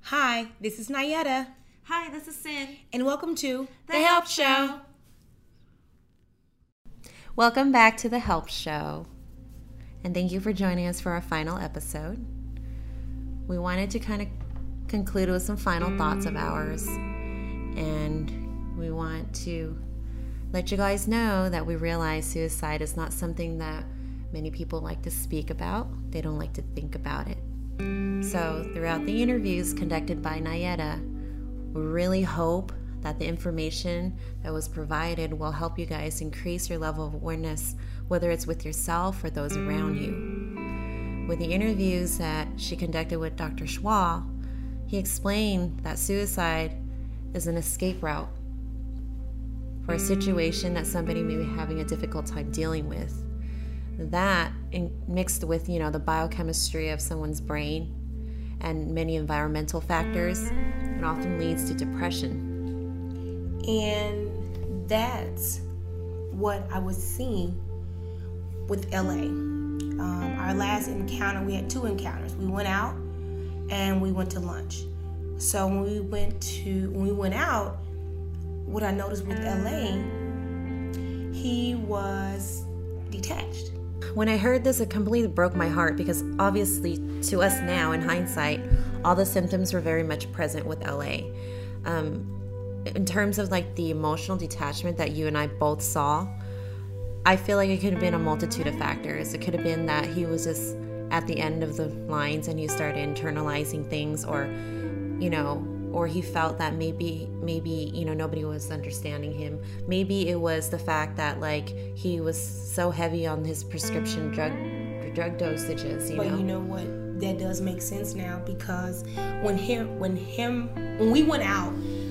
Hi, this is Nayetta. Hi, this is Sin. And welcome to The Help Show. Welcome back to The Help Show. And thank you for joining us for our final episode. We wanted to kind of conclude with some final thoughts of ours. And we want to let you guys know that we realize suicide is not something that many people like to speak about. They don't like to think about it. So throughout the interviews conducted by Nayetta, we really hope that the information that was provided will help you guys increase your level of awareness, whether it's with yourself or those around you. With the interviews that she conducted with Dr. Schwa, he explained that suicide is an escape route for a situation that somebody may be having a difficult time dealing with. That mixed with, the biochemistry of someone's brain and many environmental factors, it often leads to depression. And that's what I was seeing with LA. Our last encounter, we had 2 encounters. We went out and we went to lunch. So when we went out, what I noticed with LA, he was detached. When I heard this, it completely broke my heart because obviously to us now in hindsight, all the symptoms were very much present with LA. In terms of like the emotional detachment that you and I both saw, I feel like it could have been a multitude of factors. It could have been that he was just at the end of the lines and he started internalizing things, or he felt that maybe nobody was understanding him. Maybe it was the fact that he was so heavy on his prescription drug dosages. But you know what? That does make sense now, because when we went out,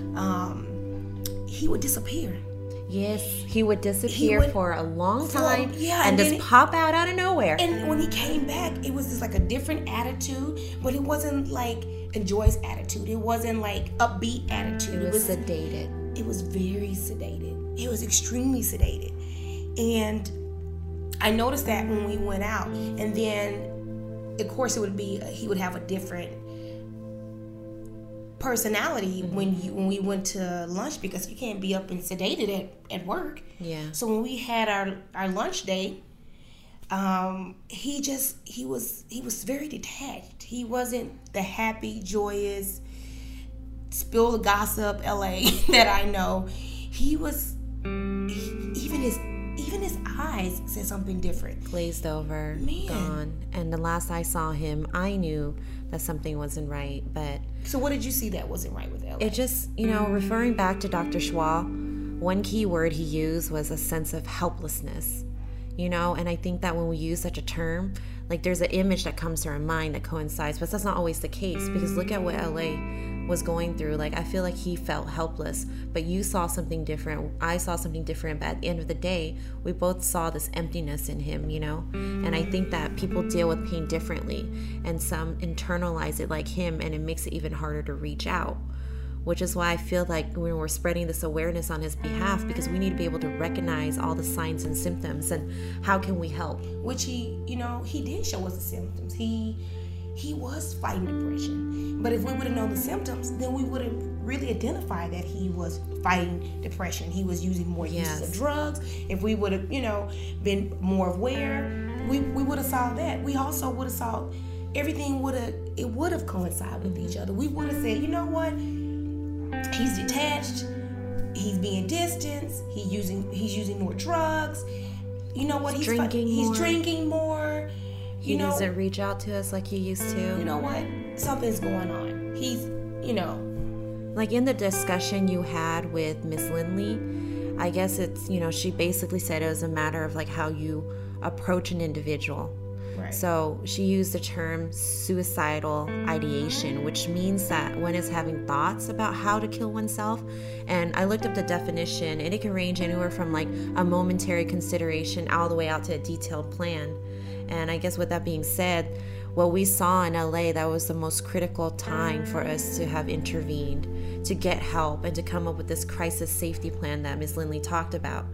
he would disappear. Yes, he would disappear for a long time and just pop out of nowhere. And when he came back, it was just like a different attitude, but it wasn't like a joyous attitude. It wasn't like upbeat attitude. It was sedated. It was very sedated. It was extremely sedated. And I noticed that when we went out. And then, of course, he would have a different personality when we went to lunch, because you can't be up and sedated at work. Yeah. So when we had our lunch date, he was very detached. He wasn't the happy, joyous, spill the gossip LA that I know. He was even his eyes said something different. Glazed over, gone. And the last I saw him, I knew that something wasn't right. But so what did you see that wasn't right with LA? It just, referring back to Dr. Schwa, one key word he used was a sense of helplessness. And I think that when we use such a term, there's an image that comes to our mind that coincides, but that's not always the case, because look at what LA was going through. I feel like he felt helpless, but you saw something different. I saw something different, but at the end of the day, we both saw this emptiness in him, And I think that people deal with pain differently, and some internalize it like him, and it makes it even harder to reach out. Which is why I feel like when we're spreading this awareness on his behalf, because we need to be able to recognize all the signs and symptoms, and how can we help? Which he did show us the symptoms. He was fighting depression. But if we would have known the symptoms, then we would have really identified that he was fighting depression. He was using more uses of drugs. If we would have, been more aware, we would have saw that. We also would have saw everything would have coincided with each other. We would have said, you know what? He's detached. He's being distanced. He's using more drugs. You know what? He's drinking more. He doesn't reach out to us like he used to. You know what? Something's going on. He's, in the discussion you had with Miss Lindley, I guess it's, she basically said it was a matter of how you approach an individual. Right. So she used the term suicidal ideation, which means that one is having thoughts about how to kill oneself. And I looked up the definition, and it can range anywhere from a momentary consideration all the way out to a detailed plan. And I guess with that being said, what we saw in LA, that was the most critical time for us to have intervened, to get help, and to come up with this crisis safety plan that Ms. Lindley talked about.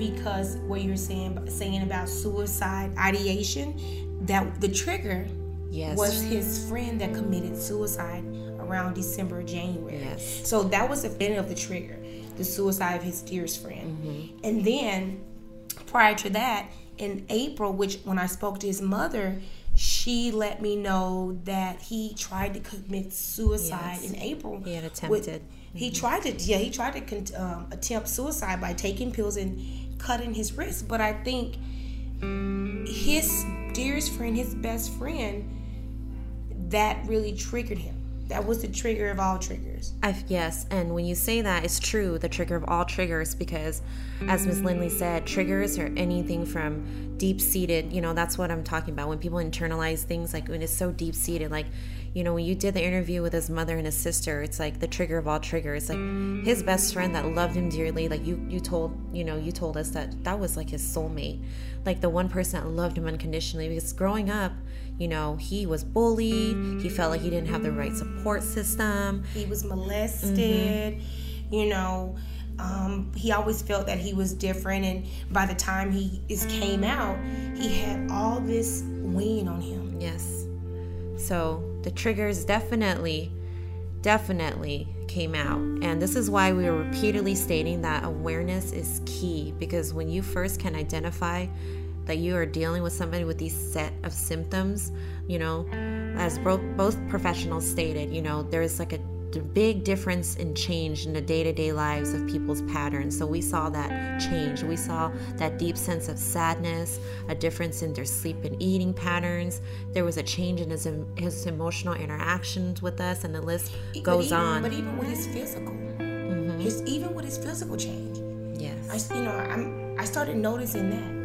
Because what you're saying about suicide ideation, that the trigger Yes. was his friend that committed suicide around December or January. Yes. So that was the beginning of the trigger, the suicide of his dearest friend. And then prior to that, in April, which when I spoke to his mother, she let me know that he tried to commit suicide in April. He had attempted. He tried to attempt suicide by taking pills and cutting his wrist. But I think his dearest friend, his best friend, that really triggered him. That was the trigger of all triggers. Yes, and when you say that, it's true, the trigger of all triggers, because as Ms. Lindley said, triggers are anything from deep-seated, that's what I'm talking about. When people internalize things, like when it's so deep-seated, like, when you did the interview with his mother and his sister, it's like the trigger of all triggers. Like his best friend that loved him dearly, like you told us that was like his soulmate, like the one person that loved him unconditionally, because growing up, he was bullied. He felt like he didn't have the right support system. He was molested. He always felt that he was different. And by the time he came out, he had all this weighing on him. Yes. So the triggers definitely came out. And this is why we were repeatedly stating that awareness is key, because when you first can identify that you are dealing with somebody with these set of symptoms, as both professionals stated, there's like a big difference in change in the day-to-day lives of people's patterns. So we saw that change. We saw that deep sense of sadness, a difference in their sleep and eating patterns. There was a change in his emotional interactions with us, and the list goes on. But even with his physical, even with his physical change. Yes. I started noticing that.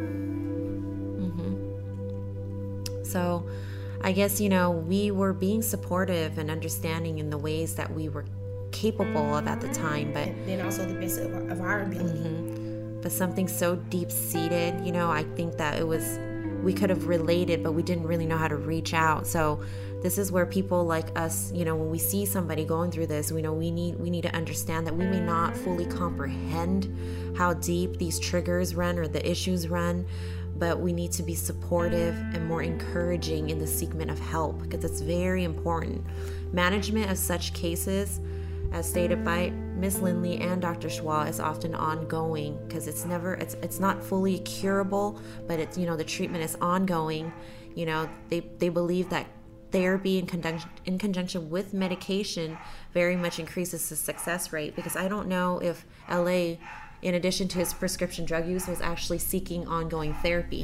So I guess, we were being supportive and understanding in the ways that we were capable of at the time, but and then also the best of our ability. But something so deep-seated, I think that we could have related, but we didn't really know how to reach out. So this is where people like us, when we see somebody going through this, we need to understand that we may not fully comprehend how deep these triggers run or the issues run, but we need to be supportive and more encouraging in the seekment of help, because it's very important. Management of such cases, as stated by Ms. Lindley and Dr. Schwal, is often ongoing, because it's not fully curable, but it's, the treatment is ongoing. They believe that therapy in conjunction with medication very much increases the success rate, because I don't know if LA, in addition to his prescription drug use, was actually seeking ongoing therapy.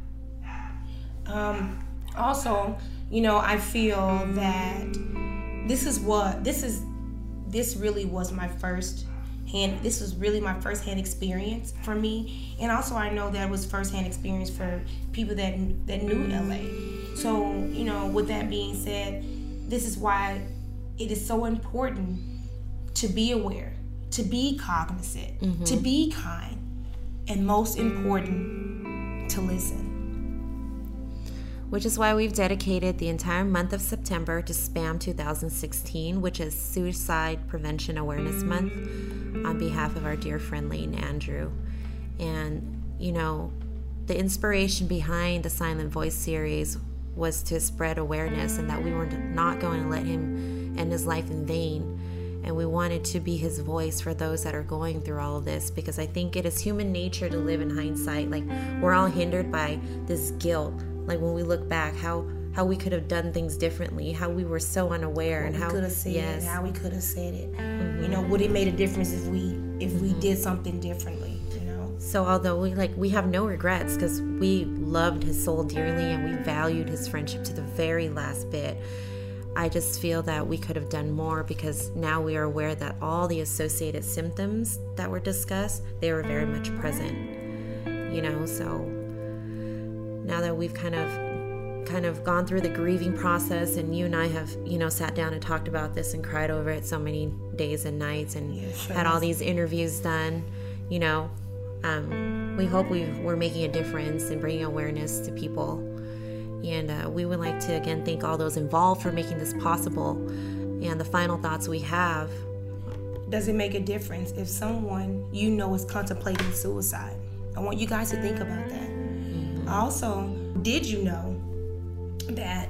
Also, I feel that this really was my first-hand experience for me. And also I know that it was first-hand experience for people that knew LA. So, with that being said, this is why it is so important to be aware, to be cognizant, to be kind, and most important, to listen. Which is why we've dedicated the entire month of September to SPAM 2016, which is Suicide Prevention Awareness Month, on behalf of our dear friend Layton Andrew. And, the inspiration behind the Silent Voice series was to spread awareness, and that we were not going to let him end his life in vain. And we wanted to be his voice for those that are going through all of this, because I think it is human nature to live in hindsight. Like, we're all hindered by this guilt. Like, when we look back, how we could have done things differently, how we were so unaware, and how we could have said it, how we could have said it. Would it made a difference if we did something differently? So although we have no regrets, because we loved his soul dearly and we valued his friendship to the very last bit, I just feel that we could have done more, because now we are aware that all the associated symptoms that were discussed, they were very much present. So now that we've kind of gone through the grieving process, and you and I have, sat down and talked about this and cried over it so many days and nights, and had all these interviews done, we hope we're making a difference and bringing awareness to people. And we would like to again thank all those involved for making this possible. And the final thoughts we have: does it make a difference if someone is contemplating suicide? I want you guys to think about that. Also, did you know that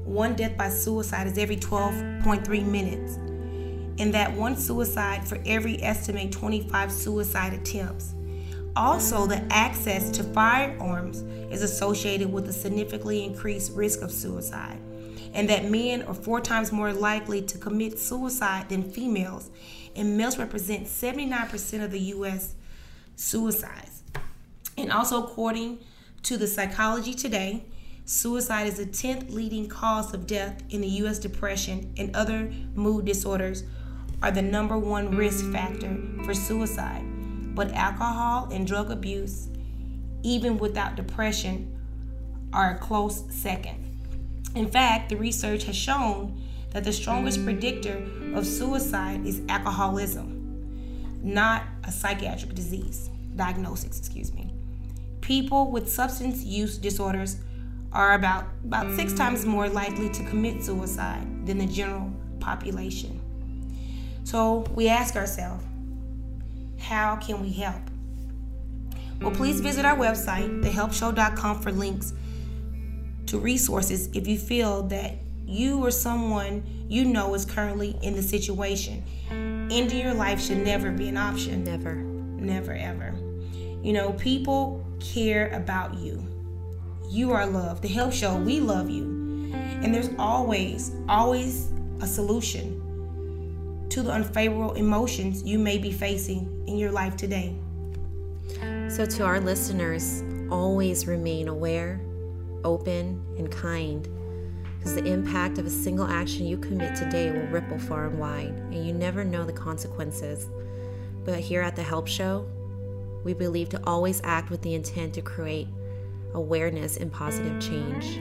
one death by suicide is every 12.3 minutes, and that one suicide for every estimate 25 suicide attempts. Also, the access to firearms is associated with a significantly increased risk of suicide, and that men are 4 times more likely to commit suicide than females, and males represent 79% of the U.S. suicides. And also, according to the Psychology Today, suicide is the 10th leading cause of death in the U.S. Depression and other mood disorders are the number 1 risk factor for suicide. But alcohol and drug abuse, even without depression, are a close second. In fact, the research has shown that the strongest predictor of suicide is alcoholism, not a psychiatric diagnosis. People with substance use disorders are about 6 times more likely to commit suicide than the general population. So we ask ourselves, how can we help? Well, please visit our website, thehelpshow.com, for links to resources if you feel that you or someone you know is currently in the situation. Ending your life should never be an option. Never, ever. People care about you. You are loved. The Help Show, we love you. And there's always a solution to the unfavorable emotions you may be facing in your life today. So to our listeners, always remain aware, open, and kind, because the impact of a single action you commit today will ripple far and wide, and you never know the consequences. But here at the Help Show, we believe to always act with the intent to create awareness and positive change.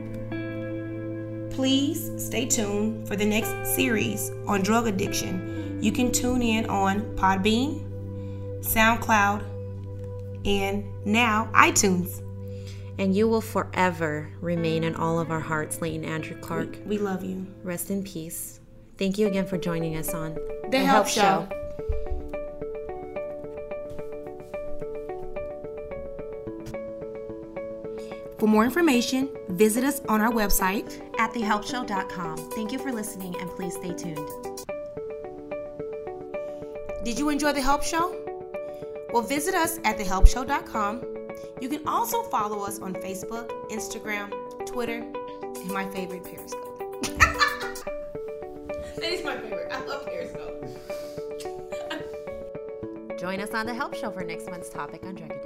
Please stay tuned for the next series on drug addiction. You can tune in on Podbean, SoundCloud, and now iTunes. And you will forever remain in all of our hearts, Leighton Andrew Clark. We love you. Rest in peace. Thank you again for joining us on The Help Show. For more information, visit us on our website at thehelpshow.com. Thank you for listening, and please stay tuned. Did you enjoy The Help Show? Well, visit us at thehelpshow.com. You can also follow us on Facebook, Instagram, Twitter, and my favorite, Periscope. That is my favorite. I love Periscope. Join us on The Help Show for next month's topic on drug addiction.